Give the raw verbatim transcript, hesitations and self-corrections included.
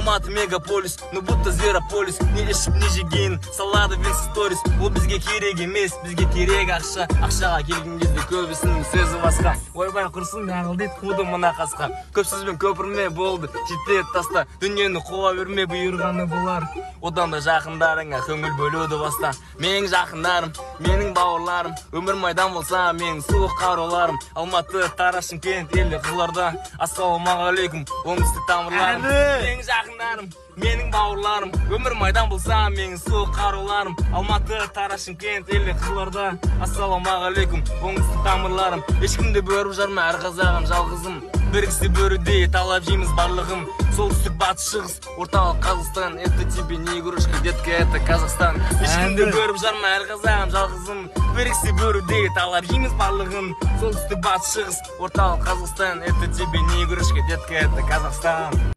Алматы мегаполис, ну будто зверополис. Не ішіп не жеген, салады венсіз сторис. Ол бізге керек емес, бізге керек ақша. Ақшаға келген кезде көбісінің сөзі басқа. Ойбай құрсын ағыл дейді қуды мына қасқа. Көп сөзбен көпірме болды, жетті таста. Дүниені қуа берме, бұйырғаны болар. Одан да жақындарыңа көңіл бөлуді баста. Менің жақындарым, менің бауырларым. Өмір майдан болса, менің суық қаруларым. Алматы, Тараз, Шымкент, елі Қызылорда. Ассалаумағалейкум, оңтүстік тамырларым. Менің жақындарым, менің бауырларым. Өмір майдан болса, менің суық қаруларым. Алматы, Тараз, Шымкент, елі Қызылорда. Ассалаумағалейкум, оңтүстік тамырларым. Ешкімді бөріп жарма, әр қазағым жалғызым. Біргісі бөріде талап жейміз барлығым. Солтүстік, батыс, шығыс, орталық Қазақстан. Это тебе не игрушка, детка, это Казахстан. Ешкімді бөріп жарма, әр қазағым жалғызым. Біргісі бөріде талап жейміз барлығым. Солтүстік, батыс, шығыс, орталық Қазақстан. Это тебе не игрушка, детка, это Казахстан.